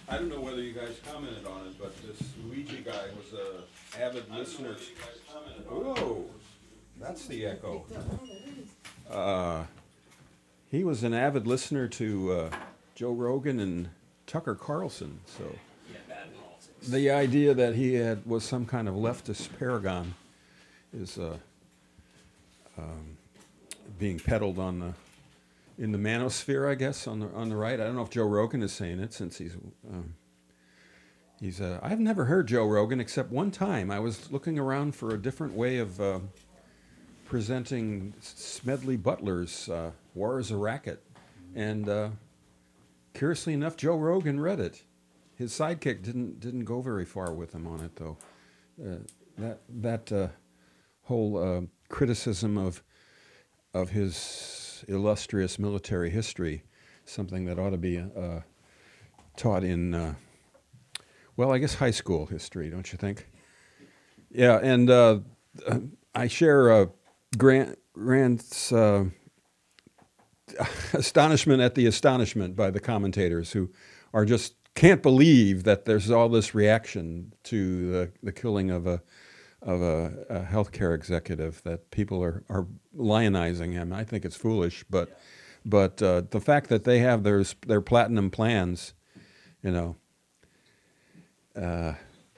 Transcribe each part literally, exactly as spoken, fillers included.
I don't know whether you guys commented on it, but this Luigi guy was a avid listener. Whoa, that's the echo. Uh, he was an avid listener to uh, Joe Rogan and Tucker Carlson. So the idea that he had was some kind of leftist paragon is uh, um, being peddled on the in the manosphere, I guess, on the on the right. I don't know if Joe Rogan is saying it, since he's um, he's. Uh, I've never heard Joe Rogan except one time. I was looking around for a different way of uh, presenting Smedley Butler's uh, "War Is a Racket," and uh, curiously enough, Joe Rogan read it. His sidekick didn't didn't go very far with him on it, though. Uh, that that uh, whole uh, criticism of of his illustrious military history, something that ought to be uh, taught in, uh, well, I guess high school history, don't you think? Yeah, and uh, I share uh, Grant Grant's uh, astonishment at the astonishment by the commentators, who are just can't believe that there's all this reaction to the, the killing of a of a, a healthcare executive, that people are, are lionizing him. I think it's foolish, but yeah. but uh, the fact that they have their their platinum plans, you know, uh,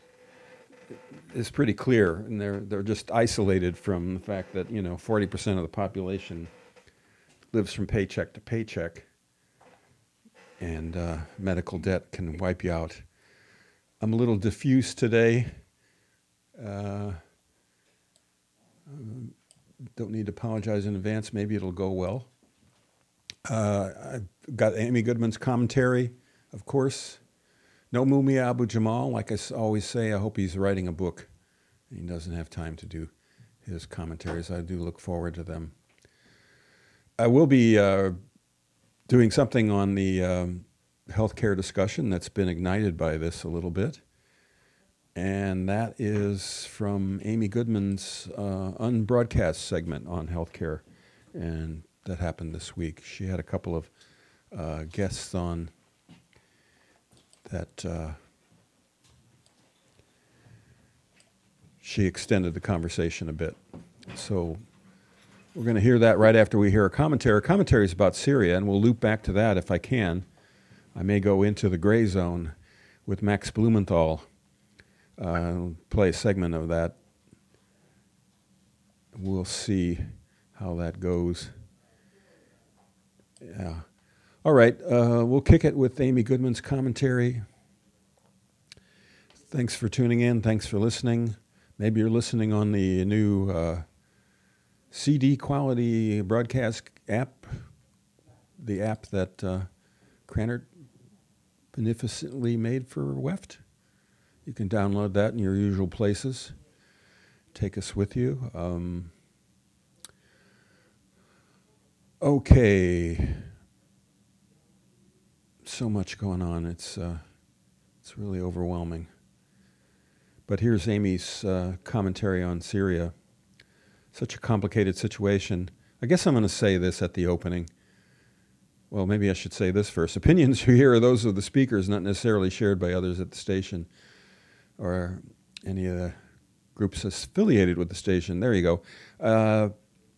is pretty clear, and they're they're just isolated from the fact that, you know, forty percent of the population lives from paycheck to paycheck, and uh, medical debt can wipe you out. I'm a little diffuse today. Uh, don't need to apologize in advance. Maybe it'll go well. Uh, I've got Amy Goodman's commentary, of course. No Mumia Abu Jamal. Like I always say, I hope he's writing a book. He doesn't have time to do his commentaries. I do look forward to them. I will be uh, doing something on the um, healthcare discussion that's been ignited by this a little bit. And that is from Amy Goodman's uh, unbroadcast segment on healthcare, and that happened this week. She had a couple of uh, guests on that uh, she extended the conversation a bit. So we're going to hear that right after we hear a commentary. A commentary is about Syria, and we'll loop back to that if I can. I may go into the gray zone with Max Blumenthal. Uh, play a segment of that. We'll see how that goes. Yeah. All right. Uh, we'll kick it with Amy Goodman's commentary. Thanks for tuning in. Thanks for listening. Maybe you're listening on the new uh, C D quality broadcast app, the app that uh, Krannert beneficently made for W E F T. You can download that in your usual places. Take us with you. Um, okay. So much going on. It's uh, it's really overwhelming. But here's Amy's uh, commentary on Syria. Such a complicated situation. I guess I'm going to say this at the opening. Well, maybe I should say this first. Opinions you hear are those of the speakers, not necessarily shared by others at the station or any of the groups affiliated with the station. There you go. Uh,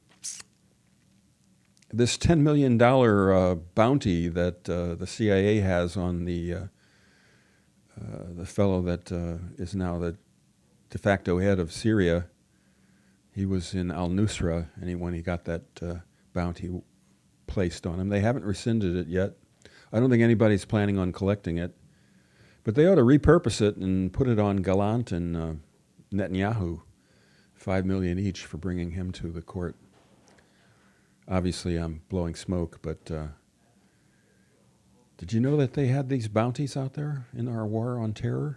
this ten million dollars uh, bounty that uh, the C I A has on the uh, uh, the fellow that uh, is now the de facto head of Syria, he was in al-Nusra, and he, when he got that uh, bounty placed on him, they haven't rescinded it yet. I don't think anybody's planning on collecting it. But they ought to repurpose it and put it on Gallant and uh, Netanyahu, five million each for bringing him to the court. Obviously, I'm blowing smoke, but uh, did you know that they had these bounties out there in our war on terror?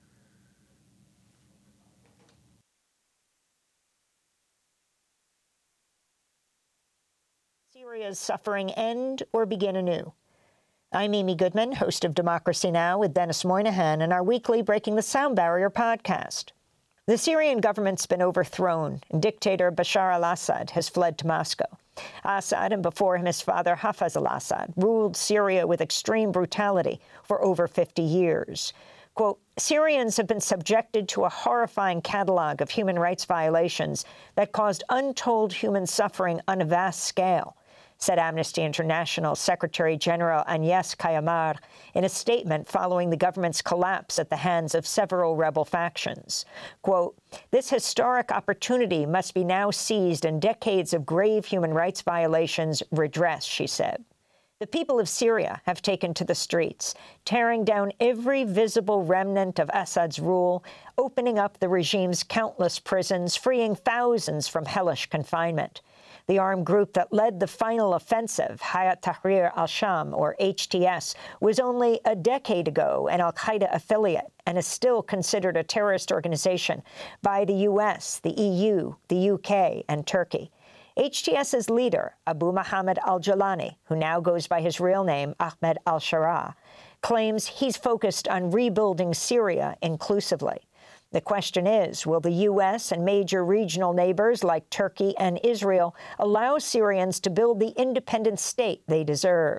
Syria's suffering end or begin anew? I'm Amy Goodman, host of Democracy Now! With Dennis Moynihan and our weekly Breaking the Sound Barrier podcast. The Syrian government's been overthrown, and dictator Bashar al-Assad has fled to Moscow. Assad, and before him his father Hafez al-Assad, ruled Syria with extreme brutality for over fifty years. Quote, Syrians have been subjected to a horrifying catalog of human rights violations that caused untold human suffering on a vast scale, said Amnesty International Secretary General Agnès Kayamar in a statement following the government's collapse at the hands of several rebel factions. Quote, this historic opportunity must be now seized and decades of grave human rights violations redressed, she said. The people of Syria have taken to the streets, tearing down every visible remnant of Assad's rule, opening up the regime's countless prisons, freeing thousands from hellish confinement. The armed group that led the final offensive, Hayat Tahrir al-Sham, or H T S, was only a decade ago an al-Qaeda affiliate and is still considered a terrorist organization by the U S, the E U, the U K, and Turkey. HTS's leader, Abu Muhammad al-Jalani, who now goes by his real name, Ahmed al-Sharaa, claims he's focused on rebuilding Syria inclusively. The question is, will the U S and major regional neighbors like Turkey and Israel allow Syrians to build the independent state they deserve?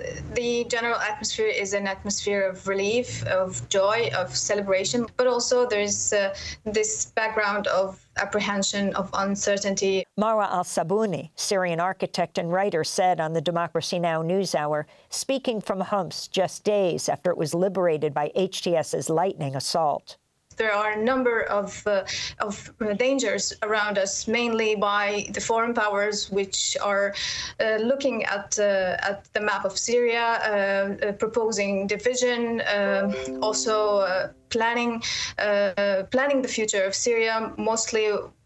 The general atmosphere is an atmosphere of relief, of joy, of celebration, but also there's uh, this background of apprehension, of uncertainty. Marwa al-Sabuni, Syrian architect and writer, said on the Democracy Now! NewsHour, speaking from Homs just days after it was liberated by H T S's lightning assault. There are a number of, uh, of dangers around us, mainly by the foreign powers, which are uh, looking at, uh, at the map of Syria, uh, uh, proposing division, uh, also uh, planning, uh, planning the future of Syria, mostly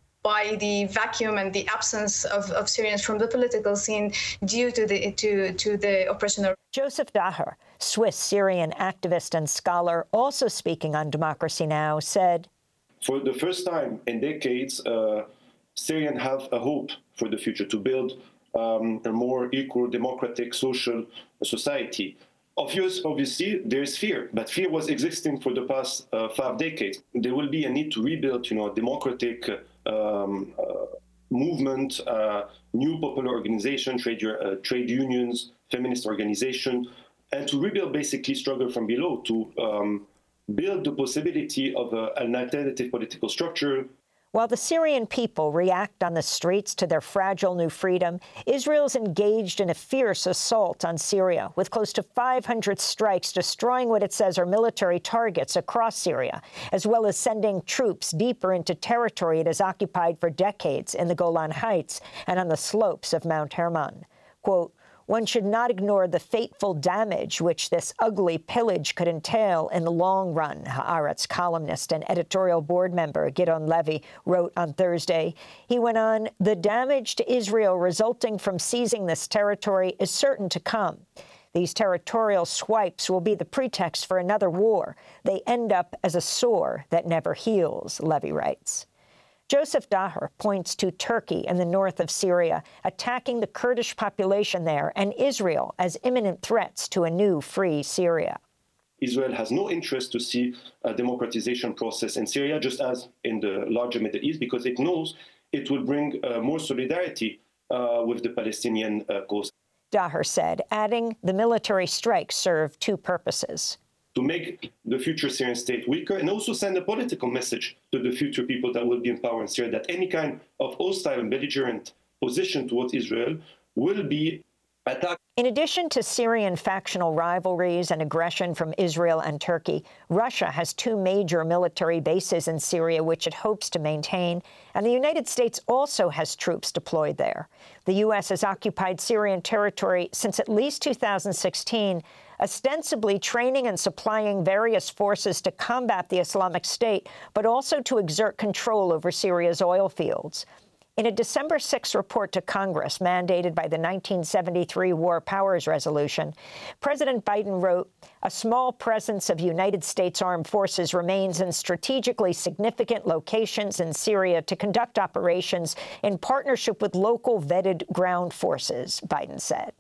by the vacuum and the absence of, of Syrians from the political scene due to the, to, to the oppression of... Joseph Daher, Swiss Syrian activist and scholar, also speaking on Democracy Now!, said, for the first time in decades, uh, Syrians have a hope for the future to build um, a more equal, democratic, social society. Obvious, obviously, there is fear, but fear was existing for the past uh, five decades. There will be a need to rebuild, you know, a democratic um, uh, movement, uh, new popular organization, trade, uh, trade unions, feminist organization, and to rebuild basically struggle from below, to um, build the possibility of a, an alternative political structure. While the Syrian people react on the streets to their fragile new freedom, Israel's engaged in a fierce assault on Syria, with close to five hundred strikes destroying what it says are military targets across Syria, as well as sending troops deeper into territory it has occupied for decades in the Golan Heights and on the slopes of Mount Hermon. Quote, one should not ignore the fateful damage which this ugly pillage could entail in the long run, Haaretz columnist and editorial board member Gideon Levy wrote on Thursday. He went on, the damage to Israel resulting from seizing this territory is certain to come. These territorial swipes will be the pretext for another war. They end up as a sore that never heals, Levy writes. Joseph Daher points to Turkey in the north of Syria, attacking the Kurdish population there, and Israel as imminent threats to a new free Syria. Israel has no interest to see a democratization process in Syria, just as in the larger Middle East, because it knows it will bring uh, more solidarity uh, with the Palestinian uh, cause. Daher said, adding the military strikes serve two purposes. To make the future Syrian state weaker and also send a political message to the future people that will be in power in Syria that any kind of hostile and belligerent position towards Israel will be attacked. In addition to Syrian factional rivalries and aggression from Israel and Turkey, Russia has two major military bases in Syria which it hopes to maintain, and the United States also has troops deployed there. The U S has occupied Syrian territory since at least two thousand sixteen, ostensibly training and supplying various forces to combat the Islamic State, but also to exert control over Syria's oil fields. In a December sixth report to Congress mandated by the nineteen seventy-three War Powers Resolution, President Biden wrote, a small presence of United States armed forces remains in strategically significant locations in Syria to conduct operations in partnership with local vetted ground forces, Biden said.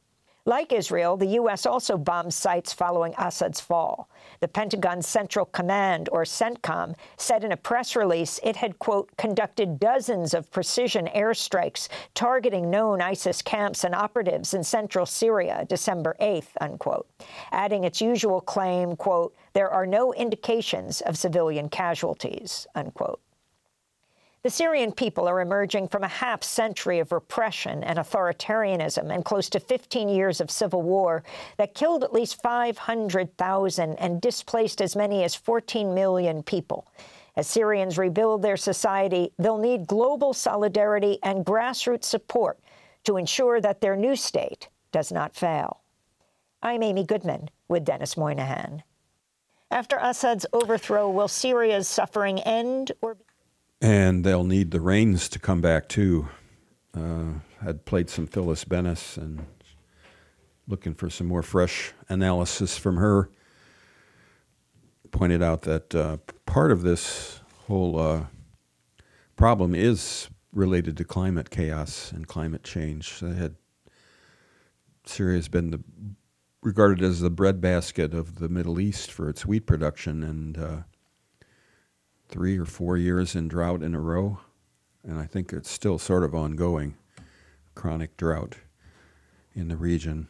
Like Israel, the U S also bombed sites following Assad's fall. The Pentagon's Central Command, or CENTCOM, said in a press release it had, quote, conducted dozens of precision airstrikes targeting known ISIS camps and operatives in central Syria December eighth, unquote, adding its usual claim, quote, there are no indications of civilian casualties, unquote. The Syrian people are emerging from a half-century of repression and authoritarianism and close to fifteen years of civil war that killed at least five hundred thousand and displaced as many as fourteen million people. As Syrians rebuild their society, they'll need global solidarity and grassroots support to ensure that their new state does not fail. I'm Amy Goodman with Dennis Moynihan. After Assad's overthrow, will Syria's suffering end or... And they'll need the rains to come back, too. Uh, had played some Phyllis Bennis and looking for some more fresh analysis from her. Pointed out that uh, part of this whole uh, problem is related to climate chaos and climate change. They had, Syria's been the, regarded as the breadbasket of the Middle East for its wheat production, and uh, three or four years in drought in a row, and I think it's still sort of ongoing, chronic drought in the region.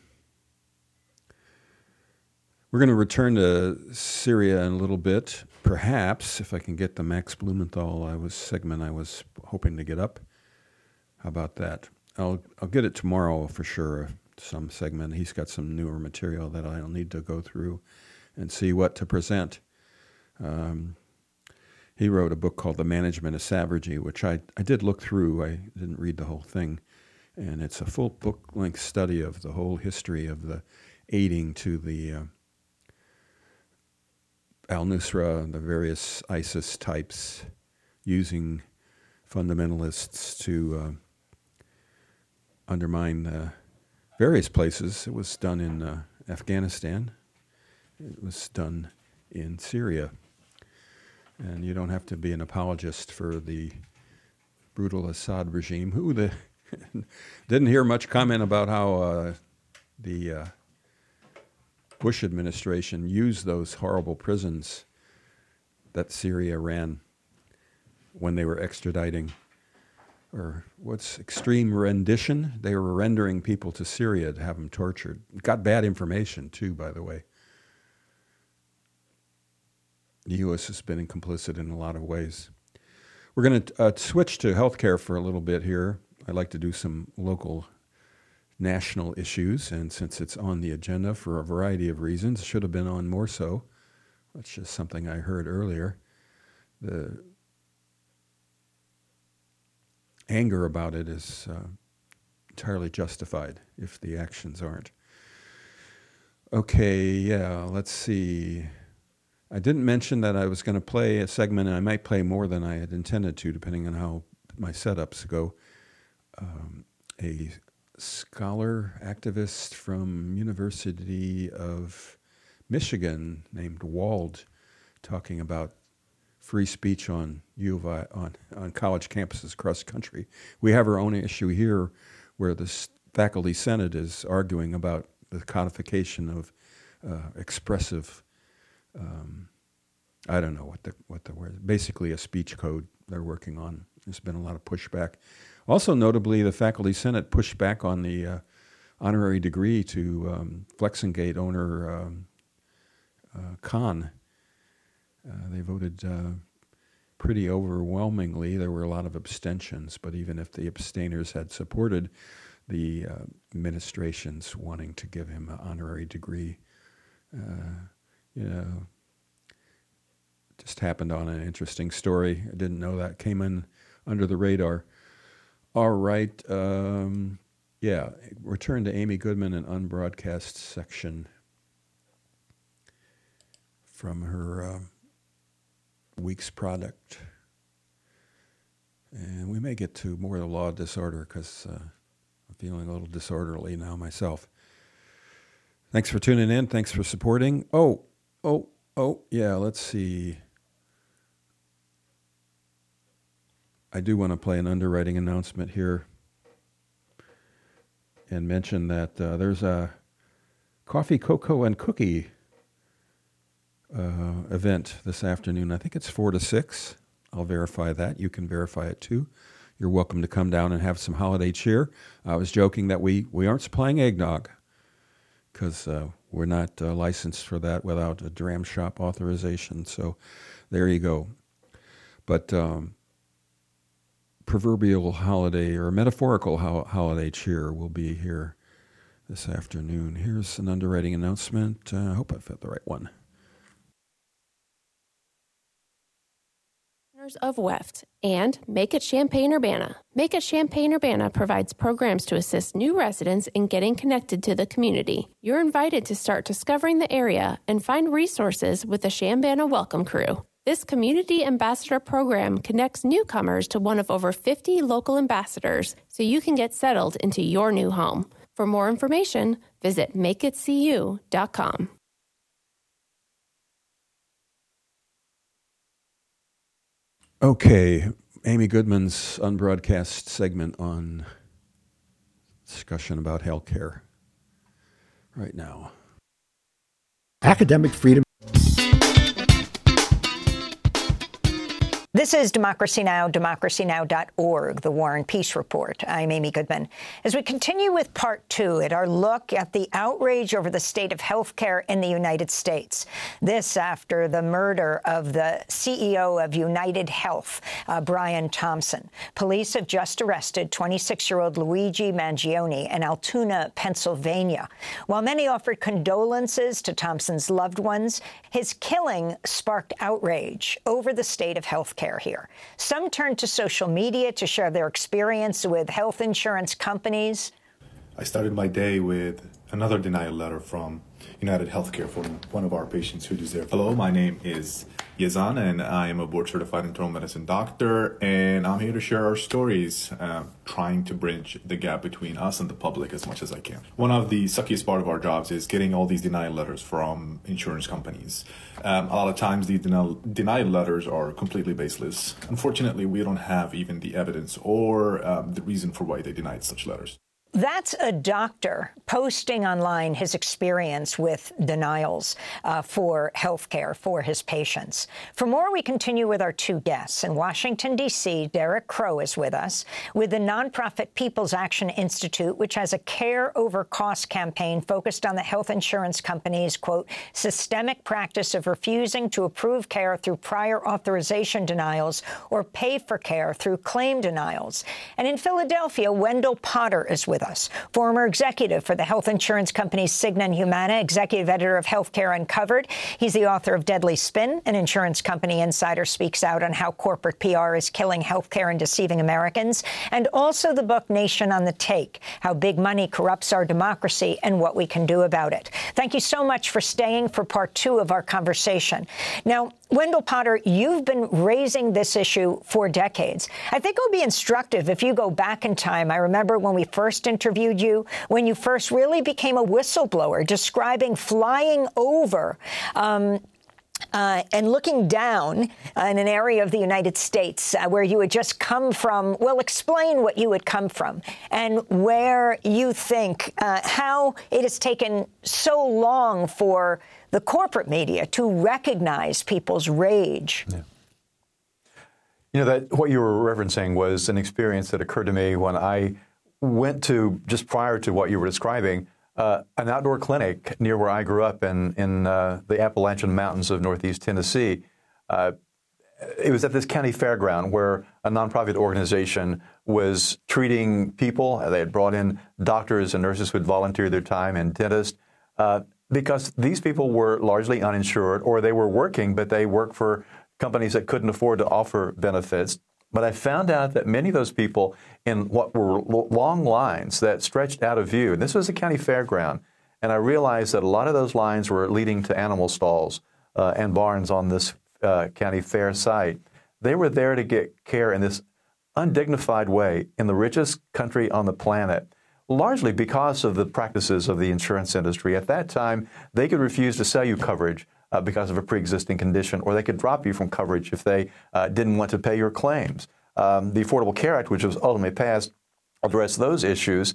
We're going to return to Syria in a little bit, perhaps, if I can get the Max Blumenthal I was segment I was hoping to get up. How about that? I'll I'll get it tomorrow for sure, some segment. He's got some newer material that I'll need to go through and see what to present. Um, He wrote a book called The Management of Savagery, which I, I did look through. I didn't read the whole thing. And it's a full book-length study of the whole history of the aiding to the uh, al-Nusra and the various ISIS types, using fundamentalists to uh, undermine uh, various places. It was done in uh, Afghanistan. It was done in Syria. And you don't have to be an apologist for the brutal Assad regime, who the didn't hear much comment about how uh, the uh, Bush administration used those horrible prisons that Syria ran when they were extraditing, or what's extreme rendition? They were rendering people to Syria to have them tortured. Got bad information, too, by the way. The U S has been complicit in a lot of ways. We're going to uh, switch to healthcare for a little bit here. I'd like to do some local, national issues, and since it's on the agenda for a variety of reasons, should have been on more so. That's just something I heard earlier. The anger about it is uh, entirely justified if the actions aren't. Okay, yeah, let's see. I didn't mention that I was going to play a segment, and I might play more than I had intended to, depending on how my setups go. Um, a scholar activist from University of Michigan named Wald, talking about free speech on U of I, on, on college campuses across the country. We have our own issue here where the faculty senate is arguing about the codification of uh, expressive Um, I don't know what the what the word. Basically, a speech code they're working on. There's been a lot of pushback. Also, notably, the faculty senate pushed back on the uh, honorary degree to um, Flexingate owner um, uh, Khan. Uh, they voted uh, pretty overwhelmingly. There were a lot of abstentions, but even if the abstainers had supported the uh, administration's wanting to give him an honorary degree. Uh, You know, just happened on an interesting story. I didn't know that came in under the radar. All right. Um, yeah, return to Amy Goodman and unbroadcast section from her uh, week's product. And we may get to more of the law of disorder because uh, I'm feeling a little disorderly now myself. Thanks for tuning in. Thanks for supporting. Oh, Oh, oh, yeah, let's see. I do want to play an underwriting announcement here and mention that uh, there's a coffee, cocoa, and cookie uh, event this afternoon. I think it's four to six. I'll verify that. You can verify it too. You're welcome to come down and have some holiday cheer. I was joking that we, we aren't supplying eggnog because uh, we're not uh, licensed for that without a dram shop authorization. So there you go. But um, proverbial holiday or metaphorical ho- holiday cheer will be here this afternoon. Here's an underwriting announcement. Uh, I hope I fit the right one. Of W E F T and Make It Champaign-Urbana. Make It Champaign-Urbana provides programs to assist new residents in getting connected to the community. You're invited to start discovering the area and find resources with the Chambana Welcome Crew. This Community Ambassador Program connects newcomers to one of over fifty local ambassadors so you can get settled into your new home. For more information, visit make it c u dot com. Okay, Amy Goodman's unbroadcast segment on discussion about healthcare right now. Academic freedom. This is Democracy Now!, democracy now dot org, the War and Peace Report. I'm Amy Goodman. As we continue with part two at our look at the outrage over the state of health care in the United States. This after the murder of the C E O of United Health, uh, Brian Thompson. Police have just arrested twenty-six-year-old Luigi Mangione in Altoona, Pennsylvania. While many offered condolences to Thompson's loved ones, his killing sparked outrage over the state of health care here. Some turned to social media to share their experience with health insurance companies. I started my day with another denial letter from United Healthcare for one of our patients who deserve. Hello, my name is Yazan, and I am a board-certified internal medicine doctor, and I'm here to share our stories, uh, trying to bridge the gap between us and the public as much as I can. One of the suckiest part of our jobs is getting all these denial letters from insurance companies. Um, a lot of times the denial, denial letters are completely baseless. Unfortunately, we don't have even the evidence or um, the reason for why they denied such letters. That's a doctor posting online his experience with denials uh, for health care for his patients. For more, we continue with our two guests. In Washington, D C, Derek Crow is with us with the nonprofit People's Action Institute, which has a care over cost campaign focused on the health insurance companies' quote, systemic practice of refusing to approve care through prior authorization denials or pay for care through claim denials. And in Philadelphia, Wendell Potter is with us. Us, former executive for the health insurance company Cigna and Humana, executive editor of Healthcare Uncovered. He's the author of Deadly Spin, an insurance company insider speaks out on how corporate P R is killing healthcare and deceiving Americans, and also the book Nation on the Take, how big money corrupts our democracy and what we can do about it. Thank you so much for staying for part two of our conversation. Now, Wendell Potter, you've been raising this issue for decades. I think it would be instructive if you go back in time. I remember when we first interviewed you, when you first really became a whistleblower, describing flying over um, Uh, and looking down uh, in an area of the United States uh, where you had just come from. Well, explain what you had come from and where you think uh, how it has taken so long for the corporate media to recognize people's rage. Yeah. You know, that what you were referencing was an experience that occurred to me when I went to, just prior to what you were describing, Uh, an outdoor clinic near where I grew up in, in uh, the Appalachian Mountains of Northeast Tennessee. Uh, it was at this county fairground where a nonprofit organization was treating people. They had brought in doctors and nurses who had volunteered their time and dentists uh, because these people were largely uninsured, or they were working, but they worked for companies that couldn't afford to offer benefits. But I found out that many of those people in what were long lines that stretched out of view, and this was a county fairground, and I realized that a lot of those lines were leading to animal stalls uh, and barns on this uh, county fair site. They were there to get care in this undignified way in the richest country on the planet, largely because of the practices of the insurance industry. At that time, they could refuse to sell you coverage Uh, because of a pre-existing condition, or they could drop you from coverage if they uh, didn't want to pay your claims. Um, the Affordable Care Act, which was ultimately passed, addressed those issues,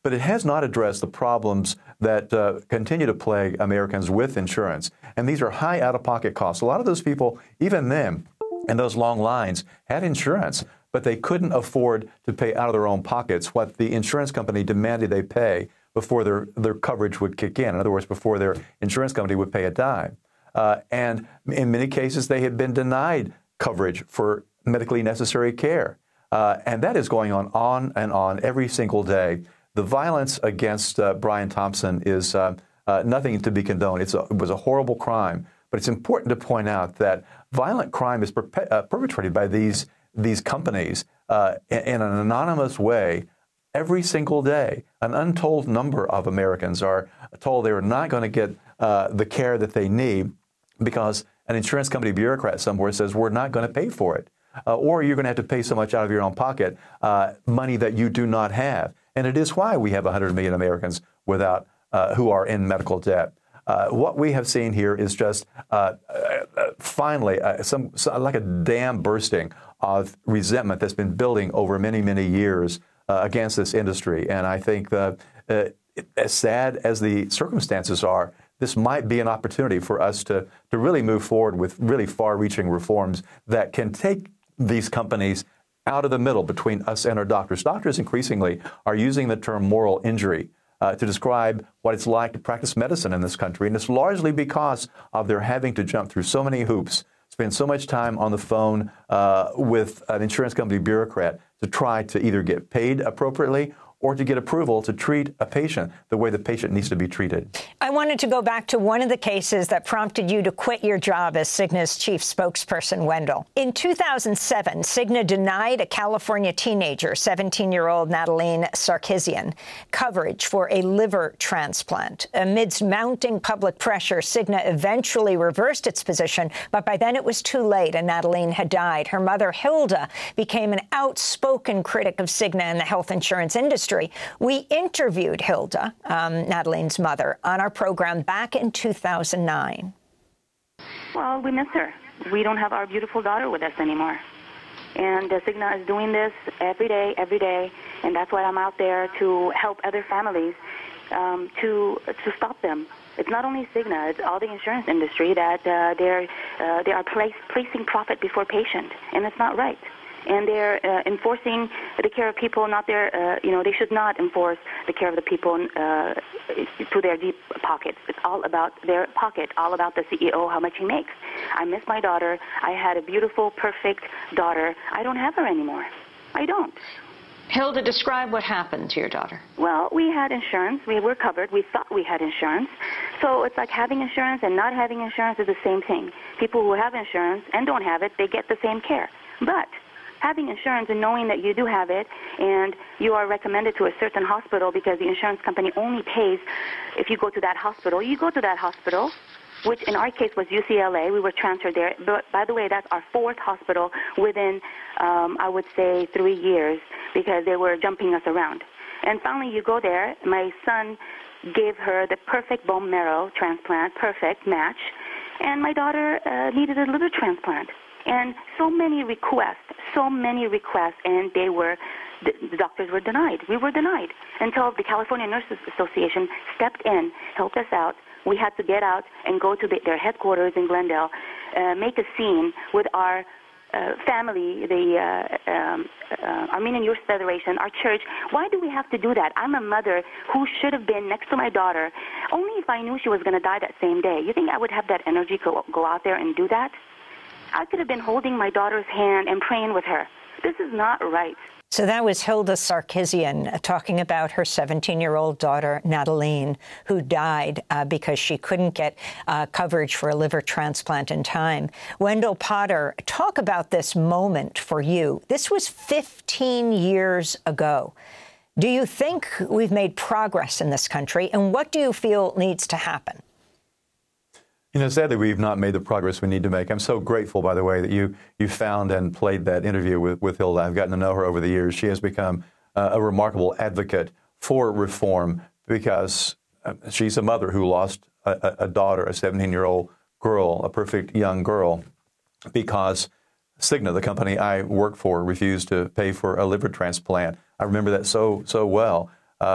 but it has not addressed the problems that uh, continue to plague Americans with insurance. And these are high out-of-pocket costs. A lot of those people, even them, in those long lines, had insurance, but they couldn't afford to pay out of their own pockets what the insurance company demanded they pay before their, their coverage would kick in. In other words, before their insurance company would pay a dime. Uh, and in many cases, they had been denied coverage for medically necessary care. Uh, and that is going on on and on every single day. The violence against uh, Brian Thompson is uh, uh, nothing to be condoned. It's a, it was a horrible crime. But it's important to point out that violent crime is perpe- uh, perpetrated by these, these companies uh, in, in an anonymous way every single day. An untold number of Americans are told they're not going to get uh, the care that they need because an insurance company bureaucrat somewhere says, we're not going to pay for it. Uh, or you're going to have to pay so much out of your own pocket, uh, money that you do not have. And it is why we have one hundred million Americans without, uh, who are in medical debt. Uh, what we have seen here is just uh, uh, finally uh, some, some like a dam bursting of resentment that's been building over many, many years uh, against this industry. And I think uh, uh, as sad as the circumstances are, this might be an opportunity for us to, to really move forward with really far-reaching reforms that can take these companies out of the middle between us and our doctors. Doctors increasingly are using the term moral injury uh, to describe what it's like to practice medicine in this country. And it's largely because of their having to jump through so many hoops, spend so much time on the phone uh, with an insurance company bureaucrat to try to either get paid appropriately or to get approval to treat a patient the way the patient needs to be treated. I wanted to go back to one of the cases that prompted you to quit your job as Cigna's chief spokesperson, Wendell. In two thousand seven, Cigna denied a California teenager, seventeen-year-old Nataline Sarkisian, coverage for a liver transplant. Amidst mounting public pressure, Cigna eventually reversed its position, but by then it was too late and Nataline had died. Her mother, Hilda, became an outspoken critic of Cigna and the health insurance industry. We interviewed Hilda, um, Nataline's mother, on our program back in two thousand nine. Well, we miss her. We don't have our beautiful daughter with us anymore. And uh, Cigna is doing this every day, every day, and that's why I'm out there to help other families um, to to stop them. It's not only Cigna, it's all the insurance industry that uh, they're, uh, they are place, placing profit before patient, and it's not right. And they're uh, enforcing the care of people, not their, uh, you know, they should not enforce the care of the people uh, to their deep pockets. It's all about their pocket, all about the C E O, how much he makes. I miss my daughter. I had a beautiful, perfect daughter. I don't have her anymore. I don't. Hilda, describe what happened to your daughter. Well, we had insurance. We were covered. We thought we had insurance. So it's like having insurance and not having insurance is the same thing. People who have insurance and don't have it, they get the same care. But having insurance and knowing that you do have it and you are recommended to a certain hospital because the insurance company only pays if you go to that hospital, you go to that hospital, which in our case was U C L A. We were transferred there. But by the way, that's our fourth hospital within, um, I would say, three years because they were jumping us around. And finally, you go there. My son gave her the perfect bone marrow transplant, perfect match, and my daughter uh, needed a liver transplant. And so many requests, so many requests, and they were, the, the doctors were denied. We were denied until the California Nurses Association stepped in, helped us out. We had to get out and go to the, their headquarters in Glendale, uh, make a scene with our uh, family, the uh, um, uh, Armenian Youth Federation, our church. Why do we have to do that? I'm a mother who should have been next to my daughter. Only if I knew she was going to die that same day. You think I would have that energy to go, go out there and do that? I could have been holding my daughter's hand and praying with her. This is not right. So that was Hilda Sarkisian uh, talking about her seventeen-year-old daughter, Nataline, who died uh, because she couldn't get uh, coverage for a liver transplant in time. Wendell Potter, talk about this moment for you. This was fifteen years ago. Do you think we've made progress in this country, and what do you feel needs to happen? You know, sadly, we've not made the progress we need to make. I'm so grateful, by the way, that you you found and played that interview with, with Hilda. I've gotten to know her over the years. She has become uh, a remarkable advocate for reform because uh, she's a mother who lost a, a daughter, a seventeen-year-old girl, a perfect young girl, because Cigna, the company I work for, refused to pay for a liver transplant. I remember that so, so well. Uh,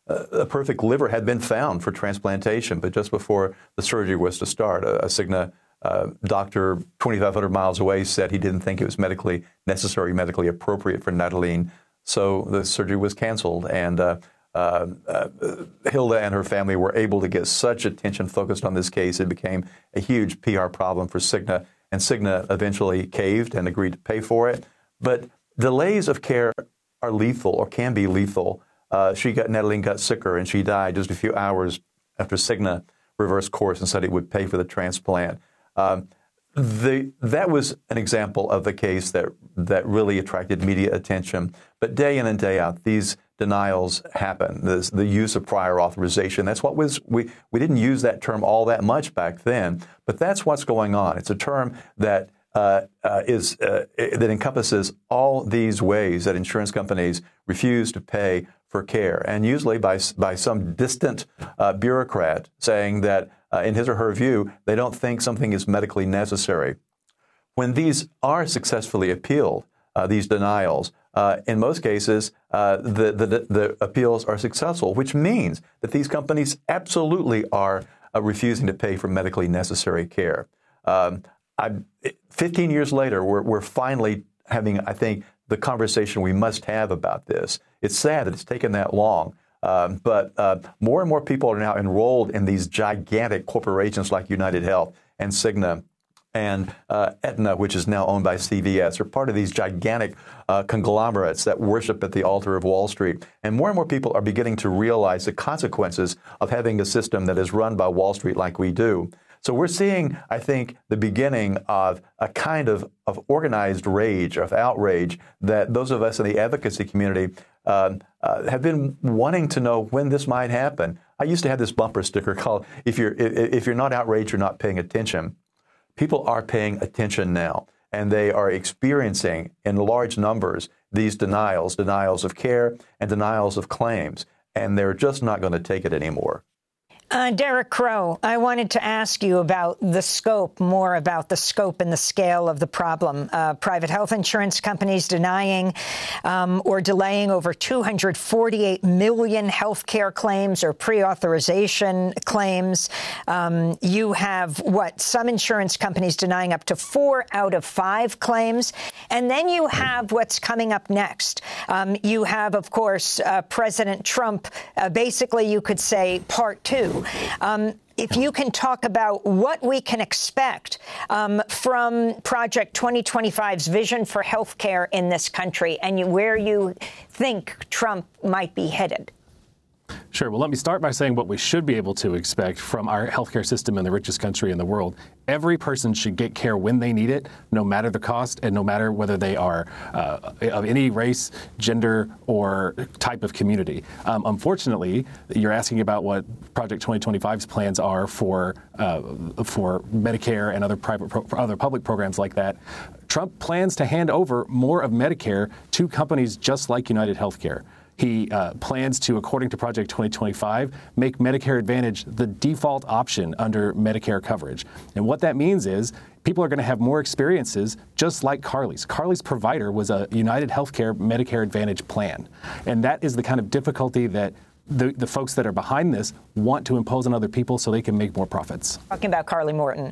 a perfect liver had been found for transplantation, but just before the surgery was to start, a, a Cigna uh, doctor twenty-five hundred miles away said he didn't think it was medically necessary, medically appropriate for Nataline, so the surgery was canceled. And uh, uh, uh, Hilda and her family were able to get such attention focused on this case, it became a huge P R problem for Cigna, and Cigna eventually caved and agreed to pay for it. But delays of care are lethal or can be lethal. Uh, she got, Nataline got sicker and she died just a few hours after Cigna reversed course and said it would pay for the transplant. Um, the, that was an example of the case that that really attracted media attention. But day in and day out, these denials happen. This, the use of prior authorization. That's what was we we didn't use that term all that much back then, but that's what's going on. It's a term that uh, uh, is uh, that encompasses all these ways that insurance companies refuse to pay for care, and usually by by some distant uh, bureaucrat saying that, uh, in his or her view, they don't think something is medically necessary. When these are successfully appealed, uh, these denials, uh, in most cases, uh, the, the the appeals are successful, which means that these companies absolutely are uh, refusing to pay for medically necessary care. Um, I, fifteen years later, we're, we're finally having, I think, the conversation we must have about this. It's sad that it's taken that long, um, but uh, more and more people are now enrolled in these gigantic corporations like United Health and Cigna and uh, Aetna, which is now owned by C V S, are part of these gigantic uh, conglomerates that worship at the altar of Wall Street. And more and more people are beginning to realize the consequences of having a system that is run by Wall Street like we do. So we're seeing, I think, the beginning of a kind of, of organized rage, of outrage, that those of us in the advocacy community um, uh, have been wanting to know when this might happen. I used to have this bumper sticker called, if you're, if you're not outraged, you're not paying attention. People are paying attention now, and they are experiencing in large numbers these denials, denials of care and denials of claims, and they're just not going to take it anymore. Uh, Derek Crow, I wanted to ask you about the scope, more about the scope and the scale of the problem. Uh, private health insurance companies denying um, or delaying over two hundred forty-eight million health care claims or pre-authorization claims. Um, you have, what, some insurance companies denying up to four out of five claims. And then you have what's coming up next. Um, you have, of course, uh, President Trump, uh, basically, you could say, part two. Um, if you can talk about what we can expect um, from Project twenty twenty-five's vision for health care in this country and you, where you think Trump might be headed. Sure. Well, let me start by saying what we should be able to expect from our healthcare system in the richest country in the world. Every person should get care when they need it, no matter the cost and no matter whether they are uh, of any race, gender, or type of community. Um, unfortunately, you're asking about what Project twenty twenty-five's plans are for uh, for Medicare and other private, pro- other public programs like that. Trump plans to hand over more of Medicare to companies just like United Healthcare. He uh, plans to, according to Project twenty twenty-five, make Medicare Advantage the default option under Medicare coverage. And what that means is people are going to have more experiences just like Carly's. Carly's provider was a United Healthcare Medicare Advantage plan. And that is the kind of difficulty that the, the folks that are behind this want to impose on other people so they can make more profits. Talking about Carly Morton.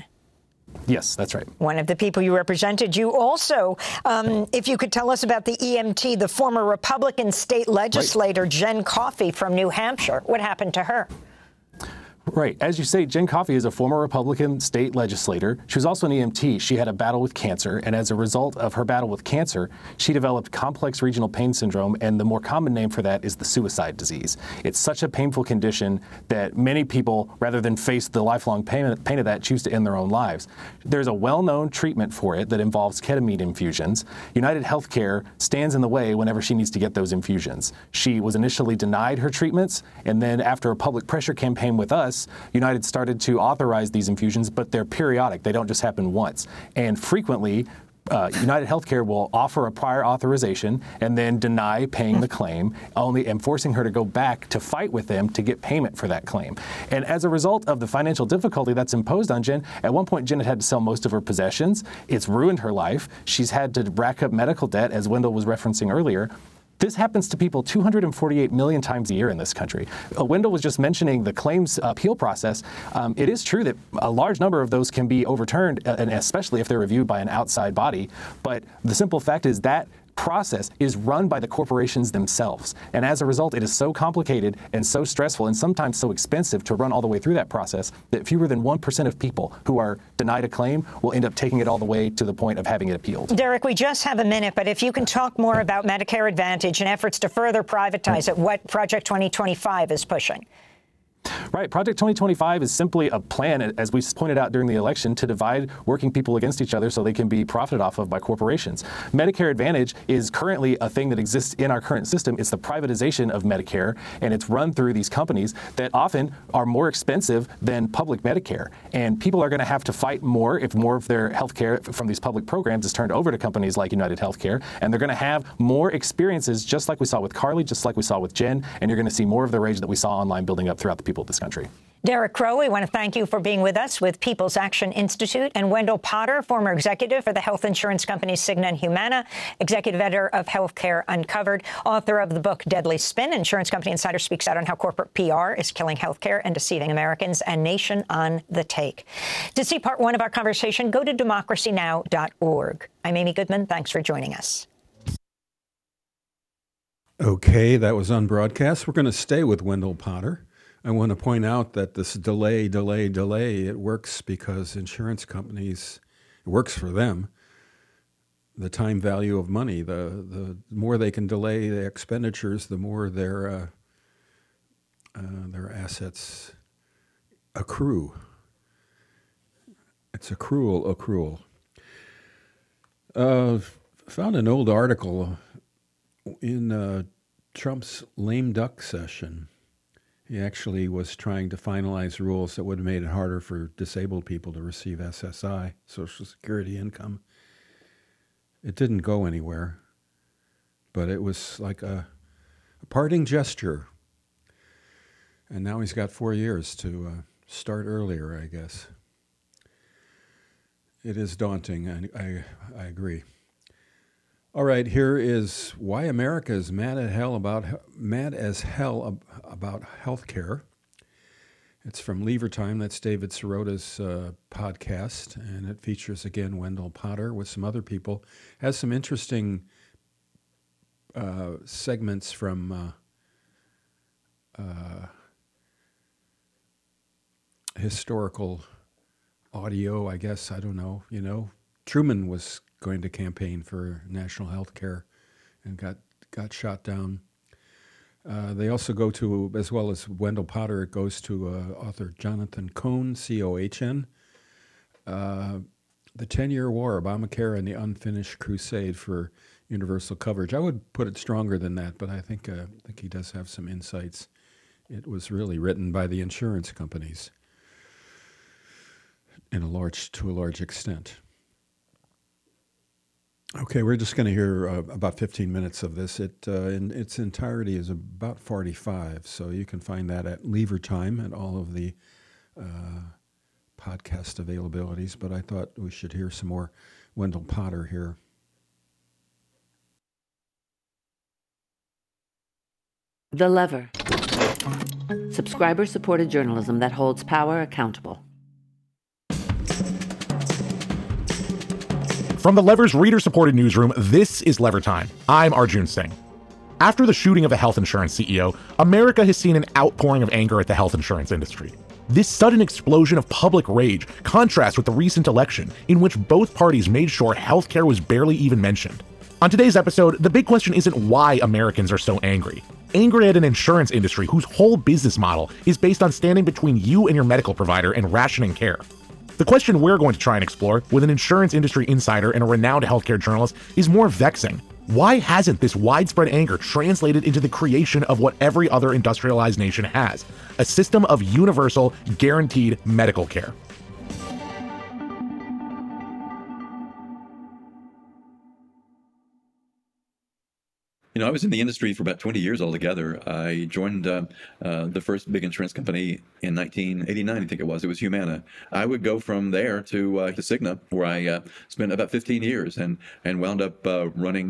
Yes, that's right. One of the people you represented. You also, um, if you could tell us about the E M T, the former Republican state legislator, right. Jen Coffey from New Hampshire. What happened to her? Right. As you say, Jen Coffey is a former Republican state legislator. She was also an E M T. She had a battle with cancer, and as a result of her battle with cancer, she developed complex regional pain syndrome, and the more common name for that is the suicide disease. It's such a painful condition that many people, rather than face the lifelong pain, pain of that, choose to end their own lives. There's a well-known treatment for it that involves ketamine infusions. United Healthcare stands in the way whenever she needs to get those infusions. She was initially denied her treatments, and then after a public pressure campaign with us, United started to authorize these infusions, but they're periodic. They don't just happen once. And frequently, uh, United Healthcare will offer a prior authorization and then deny paying the claim, only and forcing her to go back to fight with them to get payment for that claim. And as a result of the financial difficulty that's imposed on Jen, at one point Jen had had to sell most of her possessions. It's ruined her life. She's had to rack up medical debt, as Wendell was referencing earlier. This happens to people two hundred forty-eight million times a year in this country. Uh, Wendell was just mentioning the claims appeal process. Um, it is true that a large number of those can be overturned, uh, and especially if they're reviewed by an outside body. But the simple fact is that process is run by the corporations themselves. And as a result, it is so complicated and so stressful and sometimes so expensive to run all the way through that process that fewer than one percent of people who are denied a claim will end up taking it all the way to the point of having it appealed. Derek, we just have a minute, but if you can talk more about Medicare Advantage and efforts to further privatize it, what Project twenty twenty-five is pushing. Right. Project twenty twenty-five is simply a plan, as we pointed out during the election, to divide working people against each other so they can be profited off of by corporations. Medicare Advantage is currently a thing that exists in our current system. It's the privatization of Medicare, and it's run through these companies that often are more expensive than public Medicare. And people are going to have to fight more if more of their health care from these public programs is turned over to companies like United Healthcare. And they're going to have more experiences, just like we saw with Carly, just like we saw with Jen. And you're going to see more of the rage that we saw online building up throughout the people of this country. Derek Crow, we want to thank you for being with us with People's Action Institute, and Wendell Potter, former executive for the health insurance companies Cigna and Humana, executive editor of Healthcare Uncovered, author of the book Deadly Spin. Insurance Company Insider speaks out on how corporate P R is killing healthcare and deceiving Americans, and Nation on the Take. To see part one of our conversation, go to democracy now dot org. I'm Amy Goodman. Thanks for joining us. Okay, that was on broadcast. We're going to stay with Wendell Potter. I want to point out that this delay, delay, delay, it works because insurance companies, it works for them. The time value of money, the, the more they can delay the expenditures, the more their, uh, uh, their assets accrue. It's a cruel accrual. Uh, found an old article in uh, Trump's lame duck session. He actually was trying to finalize rules that would have made it harder for disabled people to receive S S I, Social Security income. It didn't go anywhere, but it was like a, a parting gesture. And now he's got four years to uh, start earlier, I guess. It is daunting, I, I, I agree. All right, here is why America is mad at hell about mad as hell about health care. It's from Lever Time. That's David Sirota's uh, podcast, and it features again Wendell Potter with some other people. Has some interesting uh, segments from uh, uh, historical audio, I guess. I don't know. You know, Truman was going to campaign for national health care and got got shot down. Uh, they also go to, as well as Wendell Potter, it goes to uh, author Jonathan Cohn, C O H N, uh, The ten-Year War, Obamacare and the Unfinished Crusade for Universal Coverage. I would put it stronger than that, but I think, uh, I think he does have some insights. It was really written by the insurance companies in a large, to a large extent. Okay, we're just going to hear uh, about fifteen minutes of this. It uh, in its entirety is about forty-five, so you can find that at Lever Time and all of the uh, podcast availabilities. But I thought we should hear some more Wendell Potter here. The Lever. Subscriber-supported journalism that holds power accountable. From the Lever's reader-supported newsroom, this is Lever Time. I'm Arjun Singh. After the shooting of a health insurance C E O, America has seen an outpouring of anger at the health insurance industry. This sudden explosion of public rage contrasts with the recent election, in which both parties made sure healthcare was barely even mentioned. On today's episode, the big question isn't why Americans are so angry. Angry at an insurance industry whose whole business model is based on standing between you and your medical provider and rationing care. The question we're going to try and explore with an insurance industry insider and a renowned healthcare journalist is more vexing. Why hasn't this widespread anger translated into the creation of what every other industrialized nation has? A system of universal, guaranteed medical care. You know, I was in the industry for about twenty years altogether. I joined uh, uh, the first big insurance company in nineteen eighty-nine, I think it was. It was Humana. I would go from there to uh, to Cigna, where I uh, spent about fifteen years and and wound up uh, running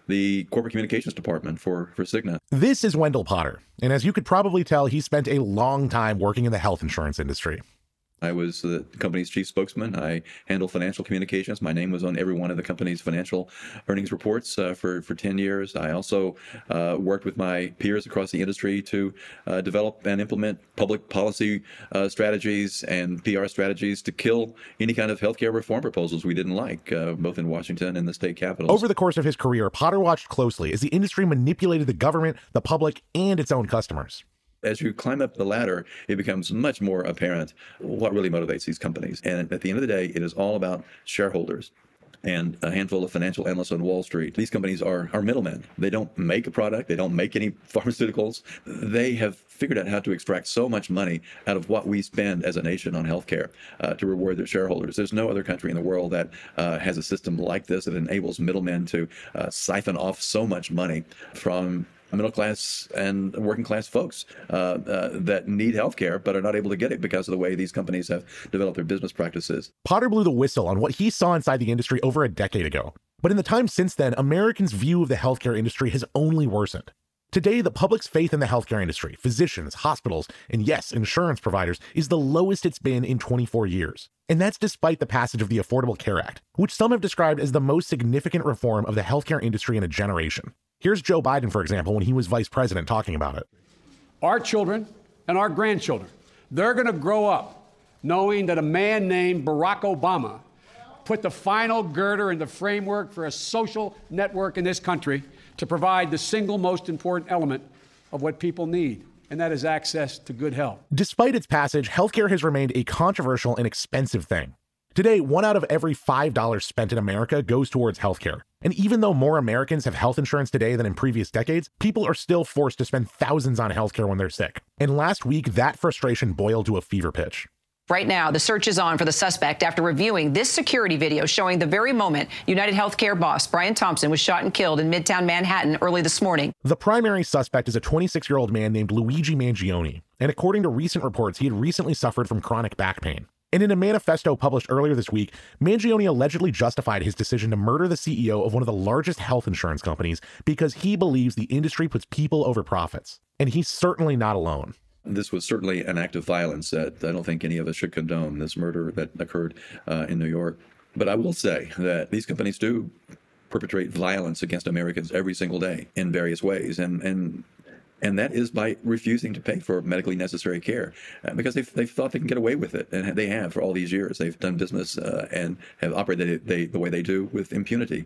the corporate communications department for, for Cigna. This is Wendell Potter, and as you could probably tell, he spent a long time working in the health insurance industry. I was the company's chief spokesman. I handled financial communications. My name was on every one of the company's financial earnings reports uh, for, for ten years. I also uh, worked with my peers across the industry to uh, develop and implement public policy uh, strategies and P R strategies to kill any kind of healthcare reform proposals we didn't like, uh, both in Washington and the state capitals. Over the course of his career, Potter watched closely as the industry manipulated the government, the public, and its own customers. As you climb up the ladder, it becomes much more apparent what really motivates these companies. And at the end of the day, it is all about shareholders and a handful of financial analysts on Wall Street. These companies are, are middlemen. They don't make a product. They don't make any pharmaceuticals. They have figured out how to extract so much money out of what we spend as a nation on healthcare uh, to reward their shareholders. There's no other country in the world that uh, has a system like this that enables middlemen to uh, siphon off so much money from middle class and working class folks uh, uh, that need healthcare but are not able to get it because of the way these companies have developed their business practices. Potter blew the whistle on what he saw inside the industry over a decade ago. But in the time since then, Americans' view of the healthcare industry has only worsened. Today, the public's faith in the healthcare industry, physicians, hospitals, and yes, insurance providers, is the lowest it's been in twenty-four years. And that's despite the passage of the Affordable Care Act, which some have described as the most significant reform of the healthcare industry in a generation. Here's Joe Biden, for example, when he was vice president talking about it. Our children and our grandchildren, they're going to grow up knowing that a man named Barack Obama put the final girder in the framework for a social network in this country to provide the single most important element of what people need, and that is access to good health. Despite its passage, healthcare has remained a controversial and expensive thing. Today, one out of every five dollars spent in America goes towards healthcare. And even though more Americans have health insurance today than in previous decades, people are still forced to spend thousands on healthcare when they're sick. And last week, that frustration boiled to a fever pitch. Right now, the search is on for the suspect after reviewing this security video showing the very moment United Healthcare boss Brian Thompson was shot and killed in Midtown Manhattan early this morning. The primary suspect is a twenty-six-year-old man named Luigi Mangione. And according to recent reports, he had recently suffered from chronic back pain. And in a manifesto published earlier this week, Mangione allegedly justified his decision to murder the C E O of one of the largest health insurance companies because he believes the industry puts people over profits. And he's certainly not alone. This was certainly an act of violence that I don't think any of us should condone, this murder that occurred uh, in New York. But I will say that these companies do perpetrate violence against Americans every single day in various ways. And, and And that is by refusing to pay for medically necessary care uh, because they've, they've thought they can get away with it. And they have for all these years. They've done business uh, and have operated they, the way they do with impunity.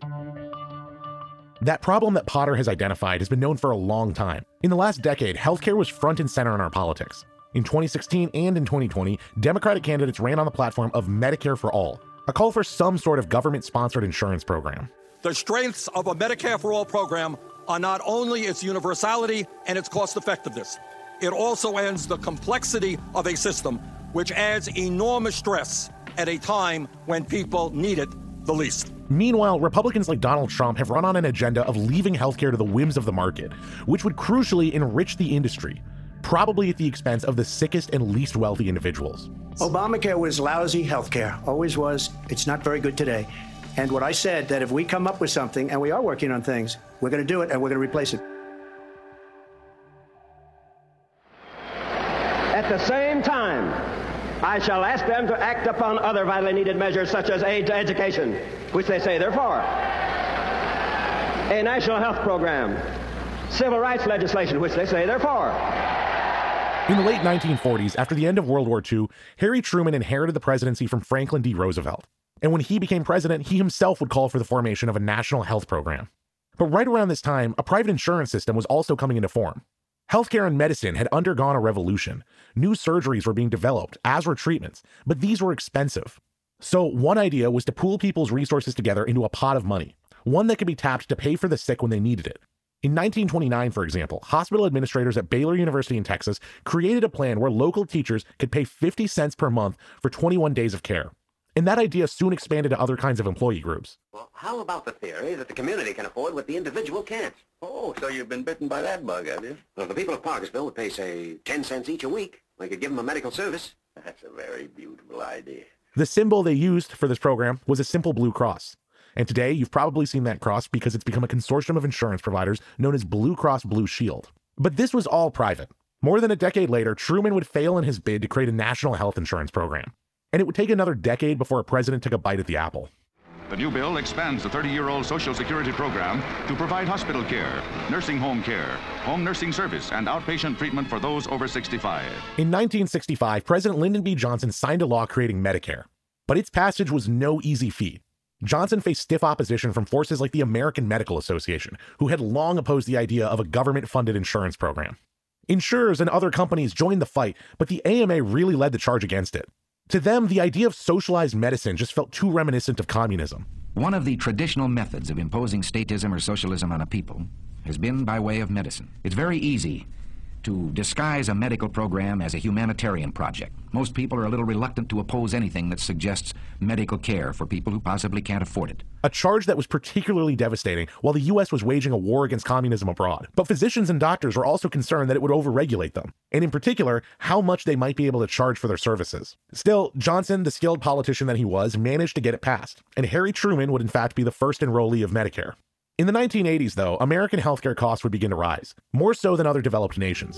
That problem that Potter has identified has been known for a long time. In the last decade, healthcare was front and center in our politics. In twenty sixteen and in twenty twenty, Democratic candidates ran on the platform of Medicare for All, a call for some sort of government-sponsored insurance program. The strengths of a Medicare for All program are not only its universality and its cost effectiveness, it also ends the complexity of a system which adds enormous stress at a time when people need it the least. Meanwhile, Republicans like Donald Trump have run on an agenda of leaving healthcare to the whims of the market, which would crucially enrich the industry, probably at the expense of the sickest and least wealthy individuals. Obamacare was lousy healthcare, always was. It's not very good today. And what I said, that if we come up with something, and we are working on things, we're going to do it and we're going to replace it. At the same time, I shall ask them to act upon other vitally needed measures such as aid to education, which they say they're for, a national health program, civil rights legislation, which they say they're for. In the late nineteen forties, after the end of World War Two, Harry Truman inherited the presidency from Franklin D. Roosevelt. And when he became president, he himself would call for the formation of a national health program. But right around this time, a private insurance system was also coming into form. Healthcare and medicine had undergone a revolution. New surgeries were being developed, as were treatments, but these were expensive. So one idea was to pool people's resources together into a pot of money, one that could be tapped to pay for the sick when they needed it. In nineteen twenty-nine, for example, hospital administrators at Baylor University in Texas created a plan where local teachers could pay fifty cents per month for twenty-one days of care. And that idea soon expanded to other kinds of employee groups. Well, how about the theory that the community can afford what the individual can't? Oh, so you've been bitten by that bug, have you? Well, if the people of Parkersville would pay, say, ten cents each a week, we could give them a medical service. That's a very beautiful idea. The symbol they used for this program was a simple blue cross. And today, you've probably seen that cross because it's become a consortium of insurance providers known as Blue Cross Blue Shield. But this was all private. More than a decade later, Truman would fail in his bid to create a national health insurance program. And it would take another decade before a president took a bite at the apple. The new bill expands the thirty-year-old Social Security program to provide hospital care, nursing home care, home nursing service, and outpatient treatment for those over sixty-five. In nineteen sixty-five, President Lyndon B. Johnson signed a law creating Medicare. But its passage was no easy feat. Johnson faced stiff opposition from forces like the American Medical Association, who had long opposed the idea of a government-funded insurance program. Insurers and other companies joined the fight, but the A M A really led the charge against it. To them, the idea of socialized medicine just felt too reminiscent of communism. One of the traditional methods of imposing statism or socialism on a people has been by way of medicine. It's very easy to disguise a medical program as a humanitarian project. Most people are a little reluctant to oppose anything that suggests medical care for people who possibly can't afford it. A charge that was particularly devastating while the U S was waging a war against communism abroad. But physicians and doctors were also concerned that it would overregulate them, and in particular, how much they might be able to charge for their services. Still, Johnson, the skilled politician that he was, managed to get it passed, and Harry Truman would in fact be the first enrollee of Medicare. In the nineteen eighties, though, American healthcare costs would begin to rise, more so than other developed nations.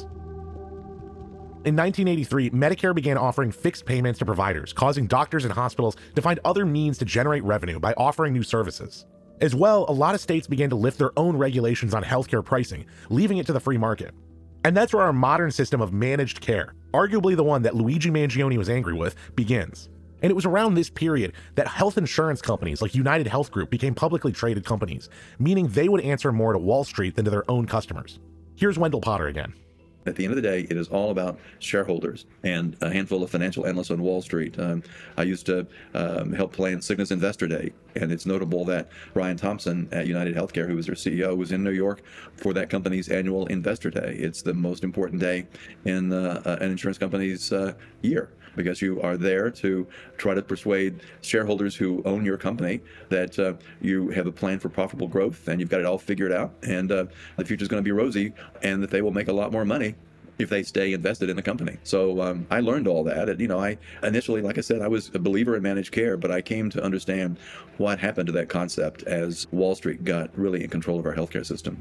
In nineteen eighty-three, Medicare began offering fixed payments to providers, causing doctors and hospitals to find other means to generate revenue by offering new services. As well, a lot of states began to lift their own regulations on healthcare pricing, leaving it to the free market. And that's where our modern system of managed care, arguably the one that Luigi Mangione was angry with, begins. And it was around this period that health insurance companies like United Health Group became publicly traded companies, meaning they would answer more to Wall Street than to their own customers. Here's Wendell Potter again. At the end of the day, it is all about shareholders and a handful of financial analysts on Wall Street. Um, I used to um, help plan Cigna's Investor Day, and it's notable that Brian Thompson at United Healthcare, who was their C E O, was in New York for that company's annual Investor Day. It's the most important day in uh, uh, an insurance company's uh, year, because you are there to try to persuade shareholders who own your company that uh, you have a plan for profitable growth and you've got it all figured out, and uh, the future is going to be rosy, and that they will make a lot more money if they stay invested in the company. So um, I learned all that. And, you know, I initially, like I said, I was a believer in managed care, but I came to understand what happened to that concept as Wall Street got really in control of our healthcare system.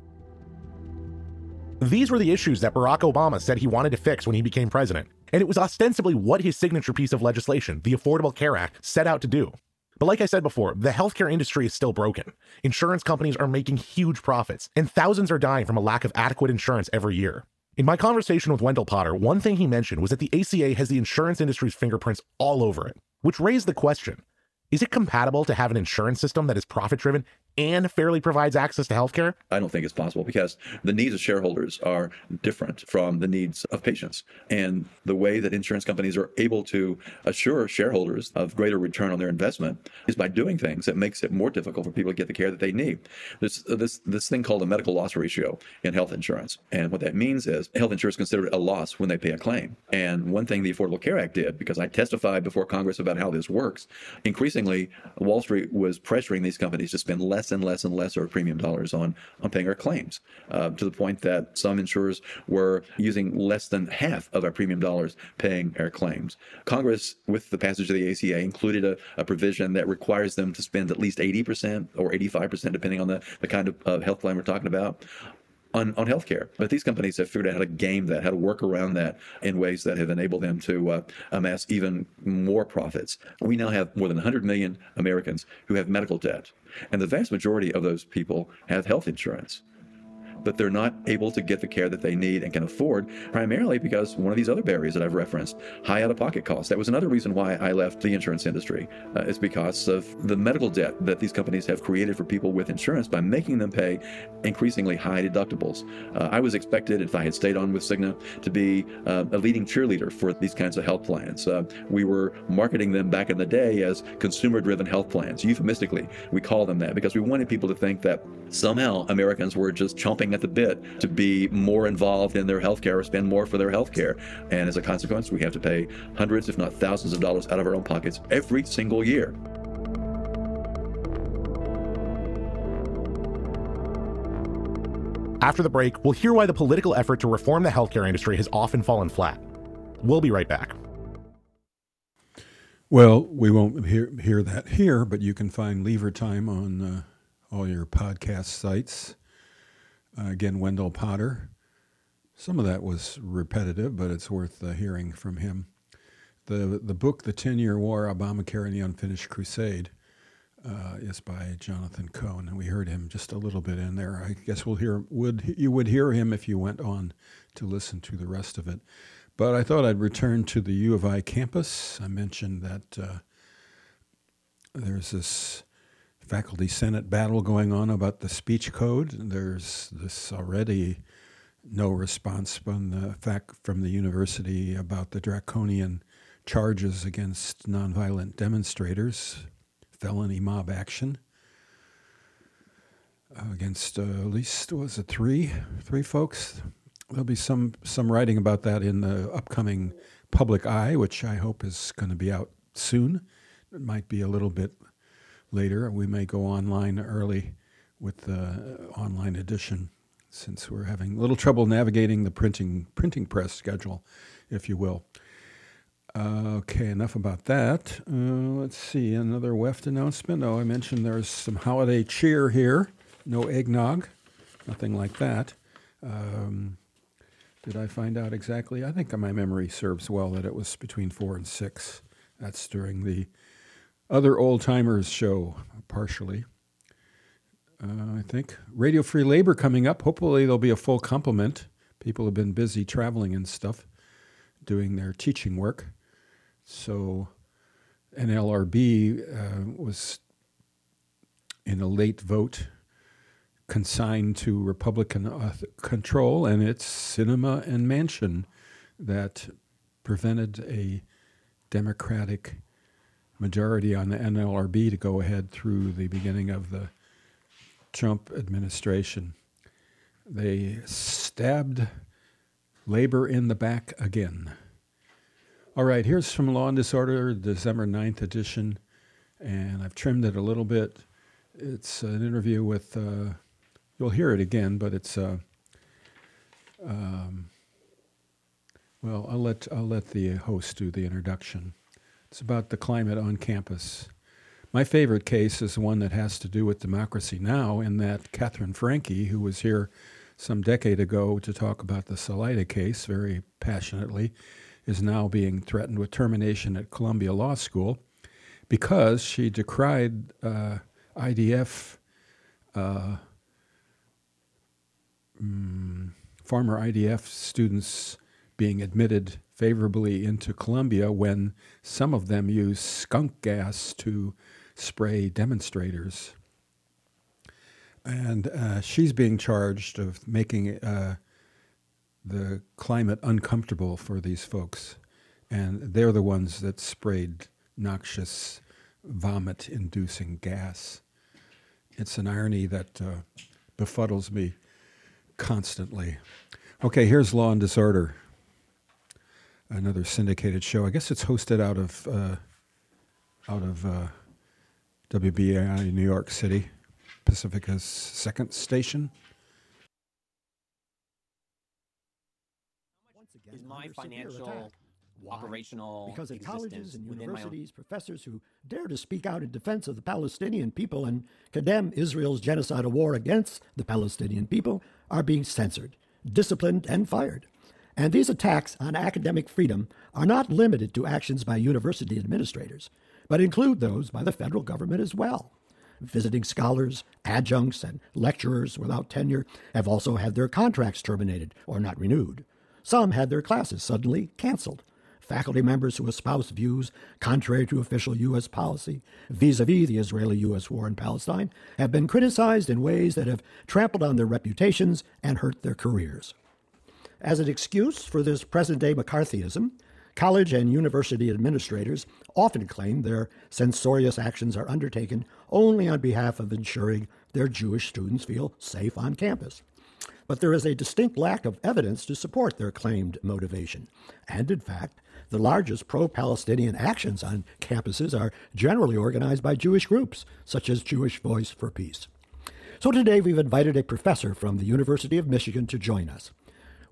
These were the issues that Barack Obama said he wanted to fix when he became president, and it was ostensibly what his signature piece of legislation, the Affordable Care Act, set out to do. But like I said before, the healthcare industry is still broken. Insurance companies are making huge profits, and thousands are dying from a lack of adequate insurance every year. In my conversation with Wendell Potter, one thing he mentioned was that the A C A has the insurance industry's fingerprints all over it, which raised the question, is it compatible to have an insurance system that is profit-driven and fairly provides access to healthcare? I don't think it's possible, because the needs of shareholders are different from the needs of patients. And the way that insurance companies are able to assure shareholders of greater return on their investment is by doing things that makes it more difficult for people to get the care that they need. There's this, this thing called a medical loss ratio in health insurance. And what that means is health insurers consider it a loss when they pay a claim. And one thing the Affordable Care Act did, because I testified before Congress about how this works, increasingly Wall Street was pressuring these companies to spend less and less and less of premium dollars on, on paying our claims, uh, to the point that some insurers were using less than half of our premium dollars paying our claims. Congress, with the passage of the A C A, included a, a provision that requires them to spend at least eighty percent or eighty-five percent, depending on the, the kind of uh, health plan we're talking about, on, on healthcare. But these companies have figured out how to game that, how to work around that in ways that have enabled them to uh, amass even more profits. We now have more than one hundred million Americans who have medical debt, and the vast majority of those people have health insurance, but they're not able to get the care that they need and can afford, primarily because one of these other barriers that I've referenced, high out-of-pocket costs. That was another reason why I left the insurance industry. Uh, it's because of the medical debt that these companies have created for people with insurance by making them pay increasingly high deductibles. Uh, I was expected, if I had stayed on with Cigna, to be uh, a leading cheerleader for these kinds of health plans. Uh, we were marketing them back in the day as consumer-driven health plans. Euphemistically, we call them that because we wanted people to think that somehow Americans were just chomping at the bit to be more involved in their healthcare or spend more for their healthcare. And as a consequence, we have to pay hundreds, if not thousands of dollars out of our own pockets every single year. After the break, we'll hear why the political effort to reform the healthcare industry has often fallen flat. We'll be right back. Well, we won't hear, hear that here, but you can find Lever Time on uh, all your podcast sites. Uh, again, Wendell Potter. Some of that was repetitive, but it's worth uh, hearing from him. The the book, The ten-Year War, Obamacare and the Unfinished Crusade, uh, is by Jonathan Cohn, and we heard him just a little bit in there. I guess we'll hear would you would hear him if you went on to listen to the rest of it. But I thought I'd return to the U of I campus. I mentioned that uh, there's this faculty senate battle going on about the speech code. There's this already no response from the fact from the university about the draconian charges against nonviolent demonstrators, felony mob action uh, against uh, at least was it three three folks. There'll be some some writing about that in the upcoming Public Eye, which I hope is going to be out soon. It might be a little bit later. We may go online early with the online edition, since we're having a little trouble navigating the printing printing press schedule, if you will. Uh, okay, enough about that. Uh, let's see, another W E F T announcement. Oh, I mentioned there's some holiday cheer here. No eggnog, nothing like that. Um, did I find out exactly? I think my memory serves well that it was between four and six. That's during the other Old Timers show, partially. Uh, I think Radio Free Labor coming up. Hopefully there'll be a full complement. People have been busy traveling and stuff, doing their teaching work. So N L R B uh, was in a late vote consigned to Republican uh, control, and it's Cinema and Mansion that prevented a Democratic majority on the N L R B to go ahead through the beginning of the Trump administration. They stabbed labor in the back again. All right, here's from Law and Disorder, December ninth edition, and I've trimmed it a little bit. It's an interview with, uh, you'll hear it again, but it's, uh, um, well, I'll let, I'll let the host do the introduction. It's about the climate on campus. My favorite case is one that has to do with democracy now, in that Catherine Franke, who was here some decade ago to talk about the Salida case very passionately, is now being threatened with termination at Columbia Law School because she decried uh, I D F, uh, mm, former I D F students being admitted favorably into Columbia when some of them use skunk gas to spray demonstrators. And uh, she's being charged of making uh, the climate uncomfortable for these folks. And they're the ones that sprayed noxious, vomit-inducing gas. It's an irony that uh, befuddles me constantly. Okay, here's Law and Disorder, another syndicated show. I guess it's hosted out of uh, out of uh, W B A I New York City, Pacifica's second station. Is my financial, operational because of existence colleges and within my own... universities, professors who dare to speak out in defense of the Palestinian people and condemn Israel's genocidal war against the Palestinian people are being censored, disciplined, and fired. And these attacks on academic freedom are not limited to actions by university administrators, but include those by the federal government as well. Visiting scholars, adjuncts, and lecturers without tenure have also had their contracts terminated or not renewed. Some had their classes suddenly canceled. Faculty members who espouse views contrary to official U S policy vis-a-vis the Israeli-U S war in Palestine have been criticized in ways that have trampled on their reputations and hurt their careers. As an excuse for this present-day McCarthyism, college and university administrators often claim their censorious actions are undertaken only on behalf of ensuring their Jewish students feel safe on campus. But there is a distinct lack of evidence to support their claimed motivation. And in fact, the largest pro-Palestinian actions on campuses are generally organized by Jewish groups, such as Jewish Voice for Peace. So today we've invited a professor from the University of Michigan to join us.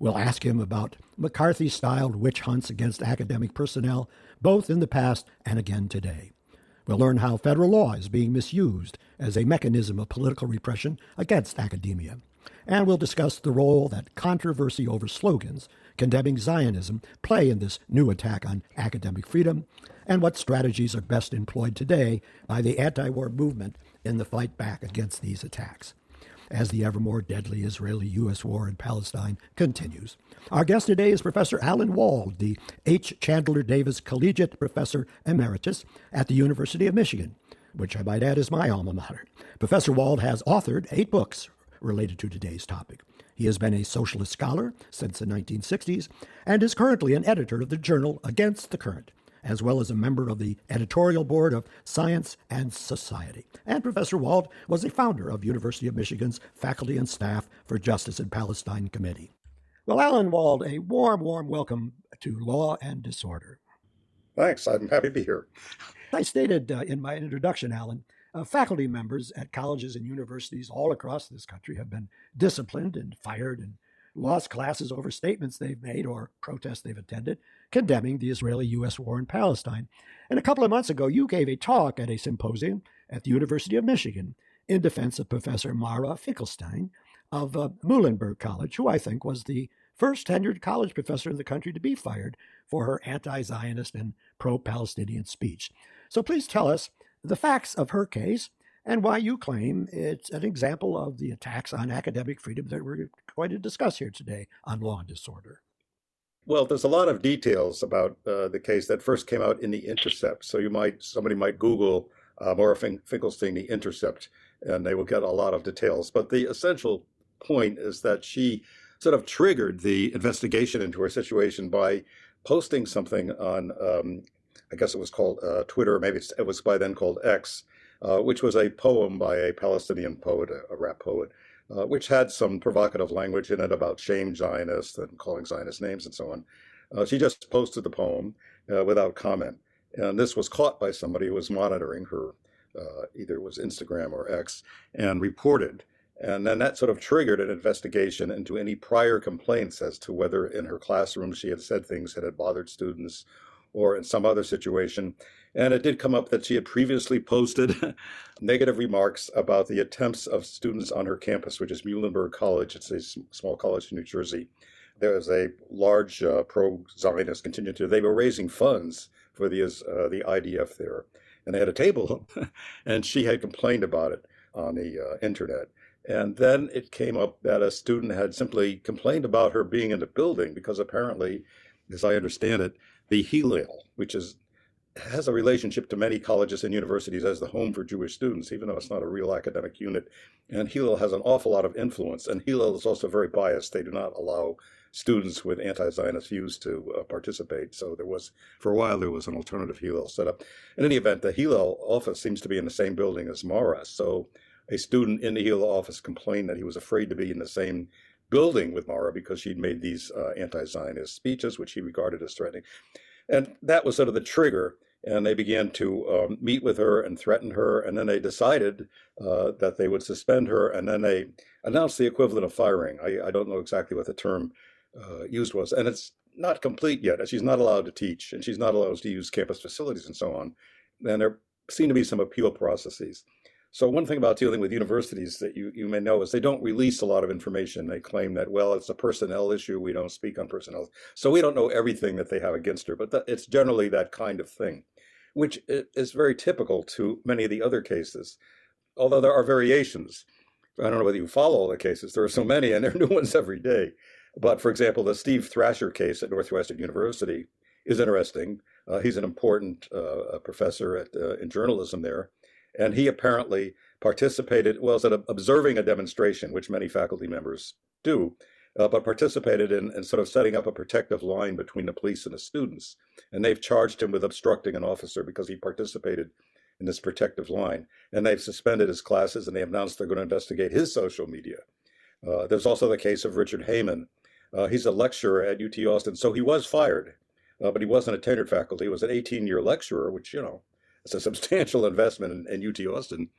We'll ask him about McCarthy-styled witch hunts against academic personnel, both in the past and again today. We'll learn how federal law is being misused as a mechanism of political repression against academia. And we'll discuss the role that controversy over slogans condemning Zionism play in this new attack on academic freedom, and what strategies are best employed today by the anti-war movement in the fight back against these attacks, as the ever more deadly Israeli-U S war in Palestine continues. Our guest today is Professor Alan Wald, the H. Chandler Davis Collegiate Professor Emeritus at the University of Michigan, which I might add is my alma mater. Professor Wald has authored eight books related to today's topic. He has been a socialist scholar since the nineteen sixties and is currently an editor of the journal Against the Current, as well as a member of the editorial board of Science and Society. And Professor Wald was a founder of University of Michigan's Faculty and Staff for Justice in Palestine Committee. Well, Alan Wald, a warm, warm welcome to Law and Disorder. Thanks. I'm happy to be here. I stated uh, in my introduction, Alan, uh, faculty members at colleges and universities all across this country have been disciplined and fired and lost classes over statements they've made or protests they've attended condemning the Israeli-U S war in Palestine. And a couple of months ago, you gave a talk at a symposium at the University of Michigan in defense of Professor Mara Finkelstein of uh, Muhlenberg College, who I think was the first tenured college professor in the country to be fired for her anti-Zionist and pro-Palestinian speech. So please tell us the facts of her case and why you claim it's an example of the attacks on academic freedom that we're going to discuss here today on Law and Disorder. Well, there's a lot of details about uh, the case that first came out in The Intercept. So you might, somebody might Google uh, Mara Finkelstein, The Intercept, and they will get a lot of details. But the essential point is that she sort of triggered the investigation into her situation by posting something on, um, I guess it was called uh, Twitter, maybe it was by then called X, uh, which was a poem by a Palestinian poet, a, a rap poet, uh, which had some provocative language in it about shame Zionists and calling Zionist names and so on. Uh, she just posted the poem uh, without comment. And this was caught by somebody who was monitoring her, uh, either it was Instagram or X, and reported. And then that sort of triggered an investigation into any prior complaints as to whether in her classroom she had said things that had bothered students or in some other situation. And it did come up that she had previously posted negative remarks about the attempts of students on her campus, which is Muhlenberg College. It's a small college in New Jersey. There was a large uh, pro-Zionist contingent. They were raising funds for the, uh, the I D F there. And they had a table, and she had complained about it on the uh, internet. And then it came up that a student had simply complained about her being in the building because apparently, as I understand it, the Hillel, which is has a relationship to many colleges and universities as the home for Jewish students, even though it's not a real academic unit. And Hillel has an awful lot of influence. And Hillel is also very biased. They do not allow students with anti-Zionist views to uh, participate. So there was, for a while, there was an alternative Hillel set up. In any event, the Hillel office seems to be in the same building as Mara. So a student in the Hillel office complained that he was afraid to be in the same building with Mara because she'd made these uh, anti-Zionist speeches, which he regarded as threatening. And that was sort of the trigger. And they began to um, meet with her and threaten her. And then they decided uh, that they would suspend her. And then they announced the equivalent of firing. I, I don't know exactly what the term uh, used was. And it's not complete yet. She's not allowed to teach, and she's not allowed to use campus facilities and so on. And there seem to be some appeal processes. So one thing about dealing with universities that you, you may know is they don't release a lot of information. They claim that, well, it's a personnel issue. We don't speak on personnel. So we don't know everything that they have against her, but that, it's generally that kind of thing, which is very typical to many of the other cases, although there are variations. I don't know whether you follow all the cases. There are so many, and there are new ones every day. But for example, the Steve Thrasher case at Northwestern University is interesting. Uh, he's an important uh, professor at, uh, in journalism there. And he apparently participated, well, instead of observing a demonstration, which many faculty members do, uh, but participated in, in sort of setting up a protective line between the police and the students. And they've charged him with obstructing an officer because he participated in this protective line. And they've suspended his classes, and they announced they're going to investigate his social media. Uh, there's also the case of Richard Heyman. Uh, he's a lecturer at U T Austin, so he was fired, uh, but he wasn't a tenured faculty. He was an eighteen-year lecturer, which, you know, it's a substantial investment in, in U T Austin.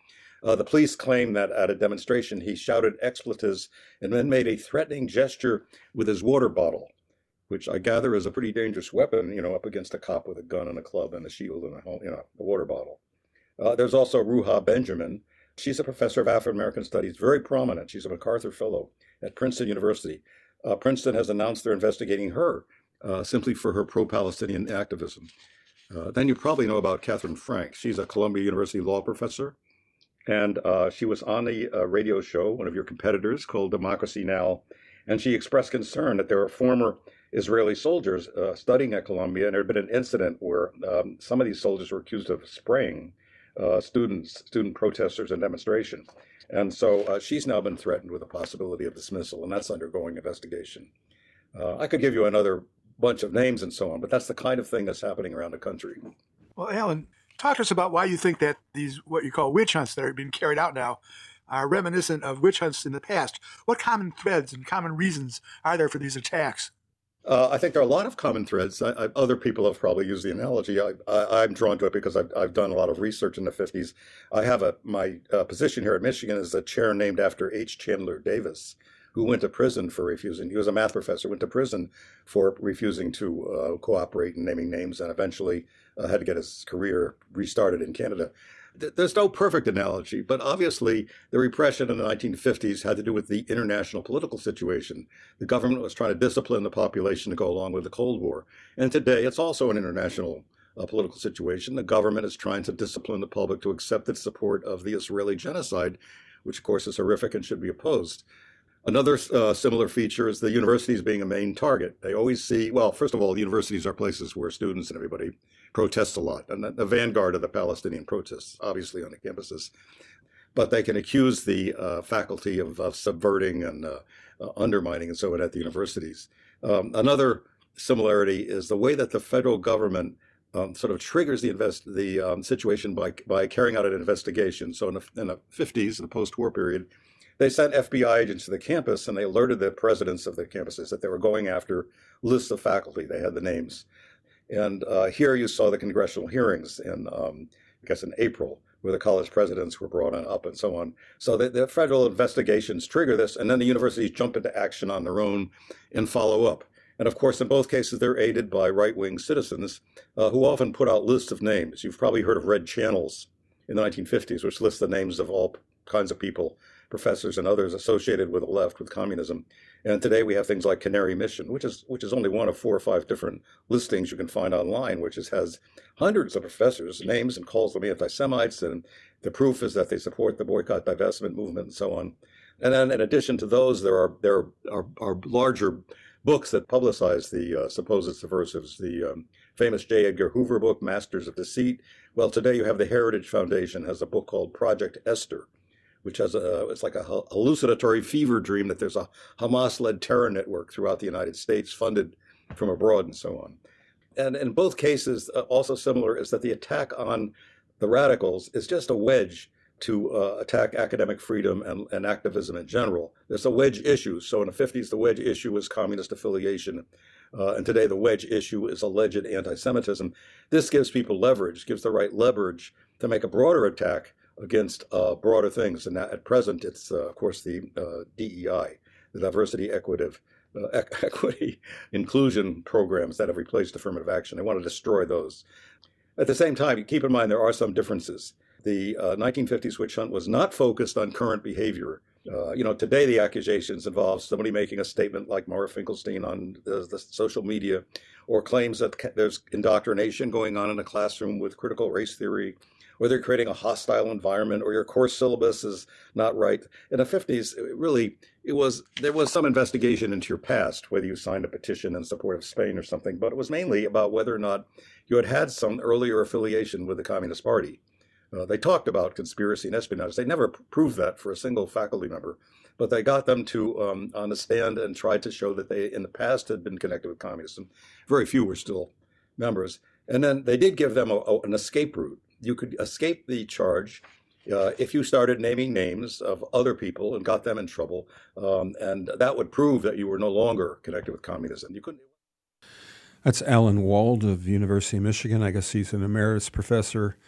Uh, the police claim that at a demonstration he shouted expletives and then made a threatening gesture with his water bottle, which I gather is a pretty dangerous weapon, you know, up against a cop with a gun and a club and a shield and a, you know, a water bottle. Uh, there's also Ruha Benjamin. She's a professor of African American studies, very prominent. She's a MacArthur Fellow at Princeton University. Uh, Princeton has announced they're investigating her uh, simply for her pro-Palestinian activism. Uh, then you probably know about Catherine Frank. She's a Columbia University law professor. And uh, she was on a uh, radio show, one of your competitors, called Democracy Now! And she expressed concern that there are former Israeli soldiers uh, studying at Columbia, and there had been an incident where um, some of these soldiers were accused of spraying uh, students, student protesters and demonstrations. And so uh, she's now been threatened with a possibility of dismissal, and that's undergoing investigation. Uh, I could give you another bunch of names and so on, but that's the kind of thing that's happening around the country. Well, Alan, talk to us about why you think that these, what you call witch hunts that are being carried out now, are reminiscent of witch hunts in the past. What common threads and common reasons are there for these attacks? Uh, I think there are a lot of common threads. I, I, other people have probably used the analogy. I, I, I'm drawn to it because I've, I've done a lot of research in the fifties. I have a my uh, position here at Michigan is a chair named after H. Chandler Davis, who went to prison for refusing. He was a math professor, went to prison for refusing to uh, cooperate in naming names, and eventually uh, had to get his career restarted in Canada. There's no perfect analogy, but obviously the repression in the nineteen fifties had to do with the international political situation. The government was trying to discipline the population to go along with the Cold War. And today it's also an international uh, political situation. The government is trying to discipline the public to accept its support of the Israeli genocide, which of course is horrific and should be opposed. Another uh, similar feature is the universities being a main target. They always see, well, first of all, the universities are places where students and everybody protest a lot, and the vanguard of the Palestinian protests, obviously on the campuses. But they can accuse the uh, faculty of, of subverting and uh, uh, undermining and so on at the universities. Um, another similarity is the way that the federal government um, sort of triggers the invest the um, situation by by carrying out an investigation. So in the, in the fifties, the post-war period, they sent F B I agents to the campus, and they alerted the presidents of the campuses that they were going after lists of faculty. They had the names. And uh, here you saw the congressional hearings in, um, I guess, in April, where the college presidents were brought on up and so on. So the, the federal investigations trigger this, and then the universities jump into action on their own and follow up. And of course, in both cases, they're aided by right-wing citizens uh, who often put out lists of names. You've probably heard of Red Channels in the nineteen fifties, which lists the names of all kinds of people, professors and others associated with the left, with communism. And today we have things like Canary Mission, which is which is only one of four or five different listings you can find online, which is, has hundreds of professors' names and calls them anti-Semites. And the proof is that they support the boycott, divestment movement and so on. And then in addition to those, there are there are, are larger books that publicize the uh, supposed subversives. The um, famous J. Edgar Hoover book, Masters of Deceit. Well, today you have the Heritage Foundation has a book called Project Esther, which has a, it's like a hallucinatory fever dream that there's a Hamas-led terror network throughout the United States funded from abroad and so on. And in both cases, uh, also similar is that the attack on the radicals is just a wedge to uh, attack academic freedom and, and activism in general. There's a wedge issue. So in the fifties, the wedge issue was communist affiliation. Uh, and today the wedge issue is alleged anti-Semitism. This gives people leverage, gives the right leverage to make a broader attack against uh, broader things. And at present, it's, uh, of course, the uh, D E I, the diversity, equitative, uh, equity, inclusion programs that have replaced affirmative action. They want to destroy those. At the same time, keep in mind there are some differences. The uh, nineteen fifties witch hunt was not focused on current behavior. Uh, you know, today the accusations involve somebody making a statement like Mara Finkelstein on the, the social media, or claims that there's indoctrination going on in a classroom with critical race theory, or they're creating a hostile environment, or your course syllabus is not right. In the fifties, it really, it was there was some investigation into your past, whether you signed a petition in support of Spain or something, but it was mainly about whether or not you had had some earlier affiliation with the Communist Party. Uh, they talked about conspiracy and espionage. They never proved that for a single faculty member, but they got them to um, on the stand and tried to show that they, in the past, had been connected with communism. Very few were still members. And then they did give them a, a, an escape route. You could escape the charge uh, if you started naming names of other people and got them in trouble, um, and that would prove that you were no longer connected with communism. You couldn't. That's Alan Wald of University of Michigan. I guess he's an emeritus professor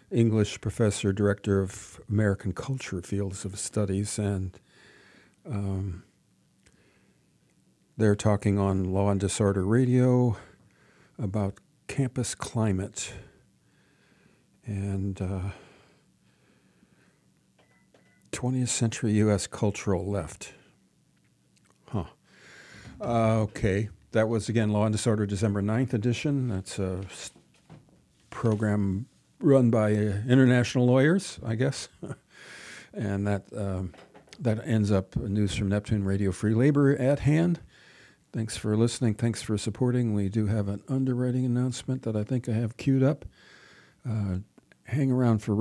English professor, director of American Culture Fields of Studies, and um, they're talking on Law and Disorder Radio about campus climate and uh, twentieth century U S cultural left. Huh. Uh, okay. That was, again, Law and Disorder, December ninth edition. That's a program run by uh, international lawyers, I guess. And that um, that ends up News from Neptune, Radio Free Labor at hand. Thanks for listening. Thanks for supporting. We do have an underwriting announcement that I think I have queued up. Uh, hang around for